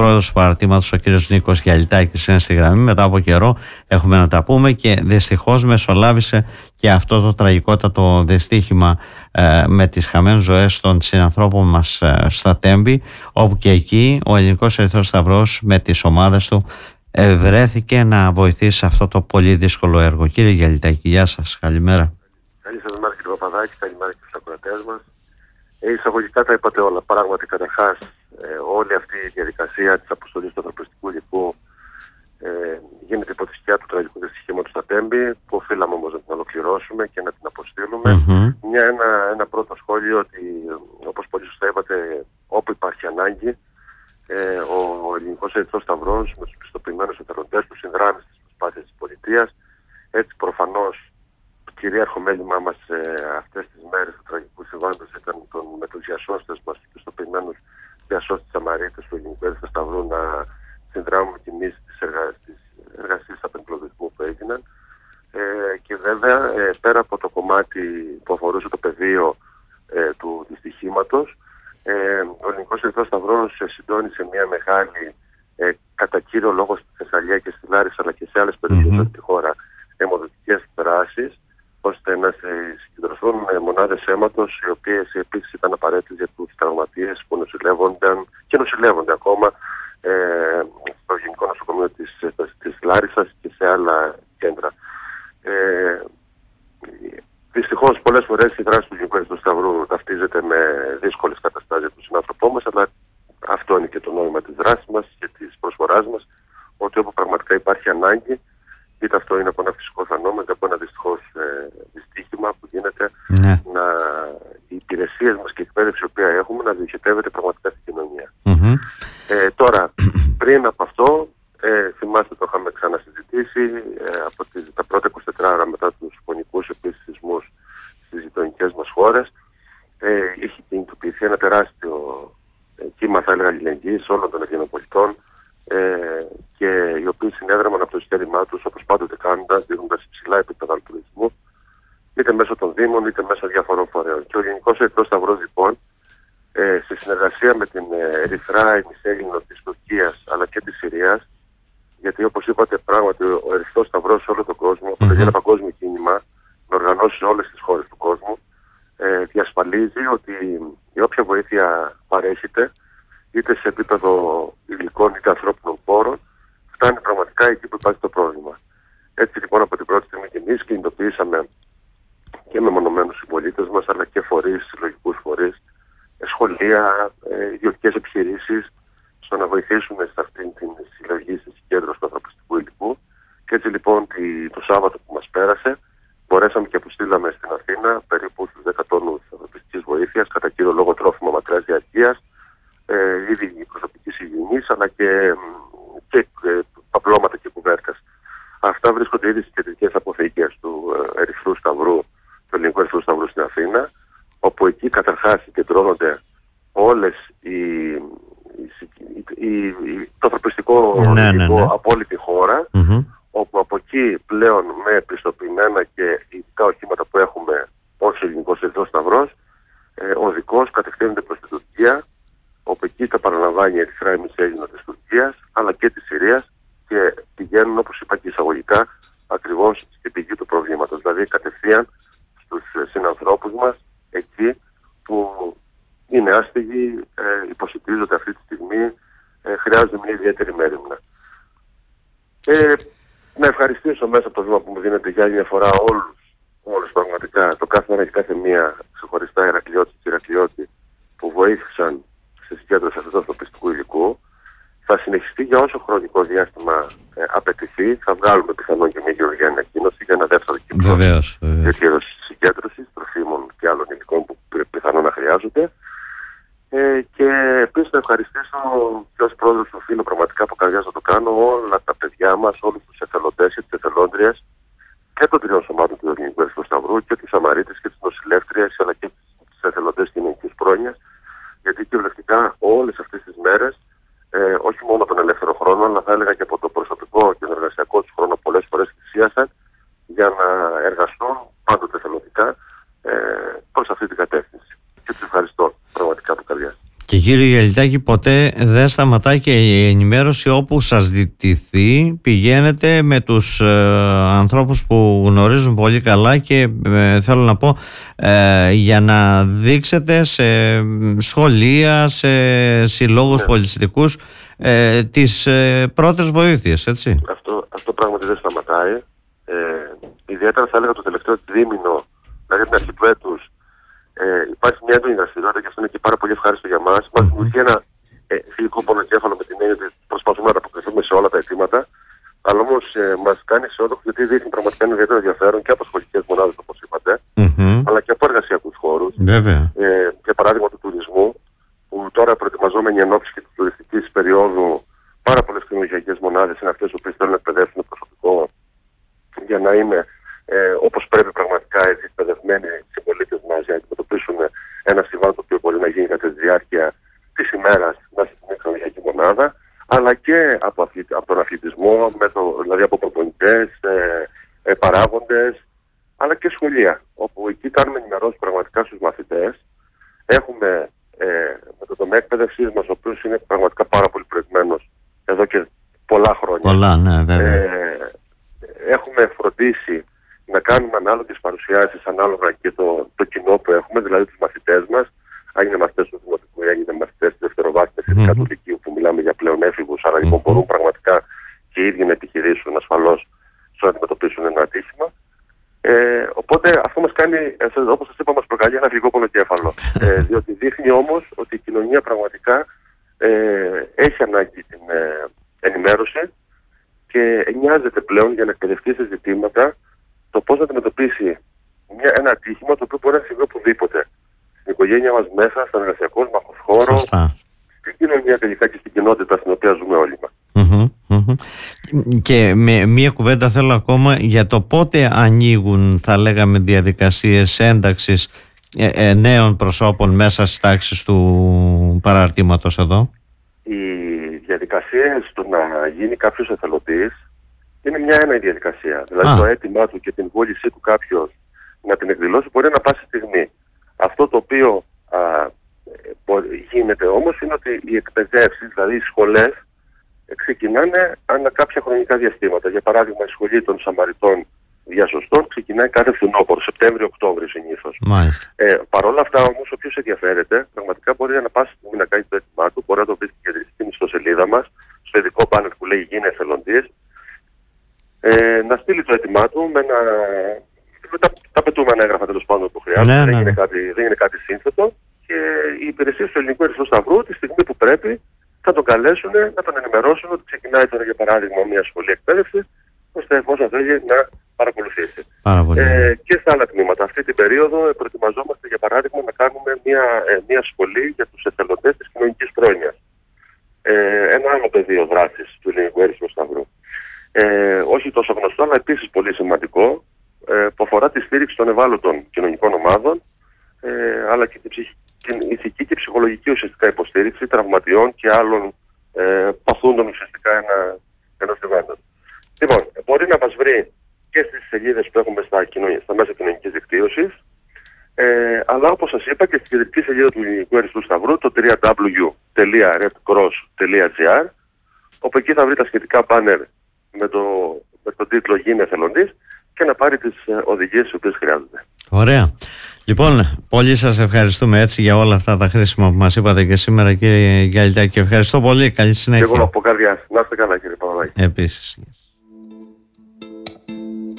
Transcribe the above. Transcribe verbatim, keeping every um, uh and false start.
πρόεδρος του παρατήματος, ο κύριος Νίκος Γιαλιτάκης, είναι στη γραμμή. Μετά από καιρό έχουμε να τα πούμε και δυστυχώς μεσολάβησε και αυτό το τραγικότατο δυστύχημα ε, με τις χαμένες ζωές των συνανθρώπων μας ε, στα Τέμπη, όπου και εκεί ο Ελληνικός Ερυθρός Σταυρός με τις ομάδες του ε, βρέθηκε να βοηθήσει σε αυτό το πολύ δύσκολο έργο. Κύριε Γιαλιτάκη, γεια σας, καλημέρα. Καλή σας μέρα κύριε Παπαδάκη, καλημέρα και στους ακροατές μας. Ε, εισαγωγικά τα είπατε όλα. Πράγματι, καταρχάς, ε, όλη αυτή η διαδικασία της αποστολής του ανθρωπιστικού υλικού ε, γίνεται υπό τη σκιά του τραγικού δυστυχήματος στα Τέμπη, που οφείλαμε όμως να την ολοκληρώσουμε και να την αποστείλουμε. Mm-hmm. Μια, ένα, ένα πρώτο σχόλιο ότι, όπως πολύ σωστά είπατε, όπου υπάρχει ανάγκη, ε, ο Ελληνικός Ερυθρός Σταυρός με τους πιστοποιημένους εθελοντές του συνδράμει στις προσπάθειες της πολιτείας. Έτσι, προφανώς, το κυρίαρχο μέλημά μας ε, αυτές τις μέρες του τραγικού συμβάντος ήταν τον, με τους διασώστες μας και τους πιστοποιημένους διασώστες Σαμαρίτες του Ελληνικού Ερυθρού Σταυρού να συνδράμουμε κι εμείς τις, εργα... τις εργασίες απεγκλωβισμού που έγιναν. Ε, και βέβαια, ε, πέρα από το κομμάτι που αφορούσε το πεδίο ε, του δυστυχήματος, ε, ο Ελληνικός Ερυθρός Σταυρός συντώνησε μια μεγάλη, ε, κατά κύριο λόγο στη Θεσσαλία και στη Λάρισα, αλλά και σε άλλες περιοχές mm-hmm. τη χώρα, αιμοδοτικές δράσεις, ώστε να συγκεντρωθούν μονάδες αίματος, οι οποίες επίσης ήταν απαραίτητες για τους τραυματίες που νοσηλεύονταν και νοσηλεύονται ακόμα ε, στο Γενικό Νοσοκομείο της, της Λάρισσας και σε άλλα κέντρα. Ε, δυστυχώς, πολλές φορές η δράση του Ελληνικού Ερυθρού Σταυρού ταυτίζεται με δύσκολες καταστάσεις για τον συνάνθρωπό μας, αλλά αυτό είναι και το νόημα της δράσης μας και της προσφοράς μας, ότι όπου πραγματικά υπάρχει ανάγκη, είτε αυτό είναι από ένα φυσικό φαινόμενο, είτε από ένα δυστυχώς ε, δυστύχημα που γίνεται, ναι. να, οι υπηρεσίες μας και η εκπαίδευση η οποία έχουμε να διοχετεύεται πραγματικά στην κοινωνία. Mm-hmm. Ε, τώρα, πριν από αυτό, ε, θυμάστε το είχαμε ξανασυζητήσει, ε, από τις, τα πρώτα είκοσι τέσσερις ώρα μετά τους φωνικούς επίσης σεισμούς στις γειτονικές μας χώρες, ε, είχε κινητοποιηθεί ένα τεράστιο ε, κύμα, θα έλεγα, αλληλεγγύης όλων των Ελληνοπολιτών, Ε, και οι οποίοι συνέδραμαν από το εισιτέρημά τους, όπως πάντοτε κάνοντας, δίνοντας υψηλά επίπεδα αλτρουισμού, είτε μέσω των Δήμων είτε μέσω διάφορων φορέων. Και ο Ελληνικός Ερυθρός Σταυρός, λοιπόν, ε, σε συνεργασία με την Ερυθρά Ημισέλληνο της Τουρκίας αλλά και της Συρίας, γιατί όπως είπατε, πράγματι ο Ερυθρός Σταυρός σε όλο τον κόσμο, mm-hmm. αποτελεί ένα παγκόσμιο κίνημα με οργανώσεις σε όλες τις χώρες του κόσμου, ε, διασφαλίζει ότι η όποια βοήθεια παρέχεται, είτε σε επίπεδο υλικών είτε ανθρώπινων πόρων, φτάνει πραγματικά εκεί που υπάρχει το πρόβλημα. Έτσι λοιπόν, από την πρώτη στιγμή και εμείς κινητοποιήσαμε και μεμονωμένους συμπολίτες μας, αλλά και φορείς, συλλογικούς φορείς, σχολεία, ε, ιδιωτικές επιχειρήσεις, στο να βοηθήσουμε σε αυτήν την συλλογή, στη συγκέντρωση του ανθρωπιστικού υλικού. Και έτσι λοιπόν το Σάββατο που μας πέρασε, μπορέσαμε και αποστήλαμε στην Αθήνα περίπου στους δέκα τόνους ανθρωπιστικής βοήθειας, κατά κύριο λόγο τρόφιμα μακράς διαρκείας, Ε, ήδη προσωπικής υγιεινής, αλλά και, και ε, παπλώματα και κουβέρτες. Αυτά βρίσκονται ήδη στις κεντρικές αποθήκες του ε, Ερυθρού Σταυρού, του Ελληνικού Ερυθρού Σταυρού στην Αθήνα, όπου εκεί καταρχάς συγκεντρώνονται όλες οι, οι, οι, οι, το ανθρωπιστικό ναι, ναι, ναι. από όλη τη χώρα, mm-hmm. όπου από εκεί πλέον με πιστοποιημένα και ειδικά οχήματα που έχουμε ως Ελληνικός Ερυθρός Σταυρός, ε, οδικώς κατευθύνονται προς την Τουρκία, όπου εκεί τα παραλαμβάνει η Ερυθρά Ημισέλληνο της Τουρκίας αλλά και της Συρίας και πηγαίνουν, όπως είπα και εισαγωγικά, ακριβώς στην πηγή του προβλήματος, δηλαδή κατευθείαν στους συνανθρώπους μας εκεί που είναι άστιγοι, ε, υποσυτίζονται αυτή τη στιγμή, ε, χρειάζονται μια ιδιαίτερη μέρημνα. Ε, να ευχαριστήσω μέσα από το βήμα που μου δίνετε για άλλη μια φορά όλους, όλους πραγματικά, το κάθε ένα και κάθε μία ξεχωριστά Ηρακλειώτη και Ηρακλειώτη που βοήθησαν στη συγκέντρωση αυτού του ανθρωπιστικού υλικού. Θα συνεχιστεί για όσο χρονικό διάστημα ε, απαιτηθεί. Θα βγάλουμε πιθανόν και μια γεωργία ανακοίνωση για ένα δεύτερο κύκλο συγκέντρωση τροφίμων και άλλων υλικών που πιθανόν να χρειάζονται. Ε, και επίσης να ευχαριστήσω και ως πρόεδρος του φίλου, πραγματικά από καρδιάς να το κάνω, όλα τα παιδιά μας, όλους τους εθελοντές και τις εθελόντριες και των τριών σωμάτων του Ελληνικού Ερυθρού Σταυρού και τις Σαμαρίτες και τις νοσηλεύτριες αλλά και τις εθελοντές κοινωνικής πρόνοιας. Γιατί κυριολεκτικά όλες αυτές τις μέρες, ε, όχι μόνο τον ελεύθερο χρόνο, αλλά θα έλεγα και από το προσωπικό και τον εργασιακό τους χρόνο, πολλές φορές θυσίασαν για να εργαστούν πάντοτε θελοντικά ε, προς αυτή την κατεύθυνση. Και τους ευχαριστώ πραγματικά από καρδιάς. Και Κύριε Γιαλιτάκη, ποτέ δεν σταματάει και η ενημέρωση. Όπου σας ζητηθεί πηγαίνετε με τους ε, ανθρώπους που γνωρίζουν πολύ καλά και ε, θέλω να πω ε, για να δείξετε σε σχολεία, σε συλλόγους ναι. πολιτιστικούς ε, τις ε, πρώτες βοήθειες, έτσι. Αυτό, αυτό πράγματι δεν σταματάει. Ε, ιδιαίτερα θα έλεγα το τελευταίο δίμηνο, δηλαδή την αρχή του έτους, Ε, υπάρχει μια έντονη δραστηριότητα και αυτό είναι και πάρα πολύ ευχάριστο για μας. Μας δημιουργεί ένα ε, φιλικό πονοκέφαλο με την έννοια ότι προσπαθούμε να ανταποκριθούμε σε όλα τα αιτήματα. Αλλά όμως ε, μας κάνει αισιόδοξο γιατί δείχνει πραγματικά ένα ιδιαίτερο ενδιαφέρον και από σχολικές μονάδες, όπως είπατε, mm-hmm. αλλά και από εργασιακούς χώρους. Βέβαια. Ε, για παράδειγμα του τουρισμού, που τώρα προετοιμαζόμενοι εν ώψη και της τουριστικής περίοδου, πάρα πολλές κοινωνικές μονάδες είναι αυτές που θέλουν να εκπαιδεύσουν προσωπικό για να είναι. Ε, όπως πρέπει πραγματικά έτσι εκπαιδευμένοι συμπολίτες μας για να αντιμετωπίσουν ένα συμβάν το οποίο μπορεί να γίνει κατά τη διάρκεια της ημέρας μέσα στην εκπαιδευτική μονάδα, αλλά και από, αθλη, από τον αθλητισμό, με το, δηλαδή από προπονητές, ε, ε, παράγοντες, αλλά και σχολεία, όπου εκεί κάνουμε ενημερώσεις πραγματικά στους μαθητές. Έχουμε ε, με το τομέα εκπαίδευσης μας, ο οποίος είναι πραγματικά πάρα πολύ προηγμένος εδώ και πολλά χρόνια. Πολλά, ναι, βέβαια. Ε, έχουμε φροντίσει να κάνουμε ανάλογες παρουσιάσεις ανάλογα και το, το κοινό που έχουμε, δηλαδή τους μαθητές μας. Αν είναι μαθητές του Δημοτικού ή αν είναι μαθητές του δευτεροβάθμιας ή του Λυκείου, που μιλάμε για πλέον έφηβους, αλλά λοιπόν μπορούν πραγματικά και οι ίδιοι να επιχειρήσουν ασφαλώς στο να αντιμετωπίσουν ένα ατύχημα. Ε, οπότε αυτό μας κάνει, όπως σας είπα, μας προκαλεί ένα γλυκό πονοκέφαλο. Ε, διότι δείχνει όμως ότι η κοινωνία πραγματικά ε, έχει ανάγκη την ε, ενημέρωση και νοιάζεται πλέον για να εκπαιδευτεί σε ζητήματα το πώς να αντιμετωπίσει μια, ένα ατύχημα το οποίο μπορεί να συμβεί οπουδήποτε. Στην οικογένεια μας μέσα, στον εργασιακό μας χώρο, στην κοινωνία τελικά και στην κοινότητα στην οποία ζούμε όλοι μας. Mm-hmm, mm-hmm. Και με μία κουβέντα θέλω ακόμα για το πότε ανοίγουν, θα λέγαμε, διαδικασίες ένταξης ε, ε, νέων προσώπων μέσα στις τάξεις του παραρτήματος εδώ. Οι διαδικασίες του να γίνει κάποιος εθελοντής είναι μια ένα η διαδικασία. Δηλαδή ah. το αίτημά του και την βούλησή του κάποιος να την εκδηλώσει μπορεί να πάσει στιγμή. Αυτό το οποίο α, μπορεί, γίνεται όμως είναι ότι οι εκπαιδεύσεις, δηλαδή οι σχολές, ξεκινάνε ανά κάποια χρονικά διαστήματα. Για παράδειγμα, η σχολή των Σαμαριτών Διασωστών ξεκινάει κάθε φθινόπωρο, Σεπτέμβριο-Οκτώβριο συνήθως. Ε, Παρ' όλα αυτά όμως, όποιος ενδιαφέρεται, πραγματικά μπορεί να πάσει στιγμή να κάνει το αίτημά του, μπορεί να το βρει στην ιστοσελίδα μας, στο ειδικό μπάνερ που λέει Γίνε εθελοντής. Ε, να στείλει το αίτημά του με, ένα, με τα, τα πετούμενα έγγραφα τέλος πάντων που χρειάζεται. Ναι, ναι. Δεν, είναι κάτι, δεν είναι κάτι σύνθετο και οι υπηρεσίες του Ελληνικού Ερυθρού Σταυρού τη στιγμή που πρέπει θα τον καλέσουν, να τον ενημερώσουν ότι ξεκινάει τώρα για παράδειγμα μια σχολή εκπαίδευση, ώστε εφόσον θέλει να παρακολουθήσει. Ε, και στα άλλα τμήματα. Αυτή την περίοδο προετοιμαζόμαστε για παράδειγμα να κάνουμε μια, ε, μια σχολή για τους εθελοντές της κοινωνικής πρόνοιας. Ε, ένα άλλο πεδίο δράσης του Ελληνικού Ερυθρού Σταυρού. Ε, όχι τόσο γνωστό, αλλά επίσης πολύ σημαντικό, ε, που αφορά τη στήριξη των ευάλωτων κοινωνικών ομάδων, ε, αλλά και την, ψυχ... την ηθική και ψυχολογική ουσιαστικά υποστήριξη τραυματιών και άλλων ε, παθούντων ουσιαστικά ένα, ενός συμβάντων. Λοιπόν, μπορεί να μας βρει και στις σελίδες που έχουμε στα, κοινωνία, στα μέσα κοινωνικής δικτύωσης, ε, αλλά όπως σας είπα και στην κεντρική σελίδα του Ελληνικού Ερυθρού Σταυρού, το double-u double-u double-u τελεία red cross τελεία gr, όπου εκεί θα βρει τα σχετικά μπάνερ με, το, με τον τίτλο Γίνε εθελοντής και να πάρει τις ε, οδηγίες τις οποίες χρειάζονται. Ωραία. Λοιπόν, πολύ σας ευχαριστούμε έτσι για όλα αυτά τα χρήσιμα που μας είπατε και σήμερα, κύριε Γιαλιτάκη. Ευχαριστώ πολύ. Καλή συνέχεια. Και εγώ από καρδιάς. Να είστε καλά, κύριε Παπαδάκη. Επίσης.